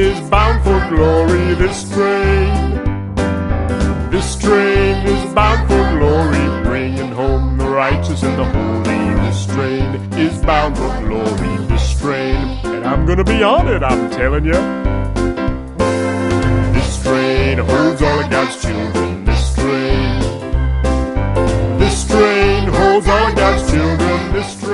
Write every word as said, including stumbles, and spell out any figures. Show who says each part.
Speaker 1: is bound for glory, this train. This train is bound for glory, bringing home the righteous and the holy. This train is bound for glory, this train. And I'm gonna be on it, I'm telling you. This train holds all of God's children, this train. This train holds all of God's children, this train.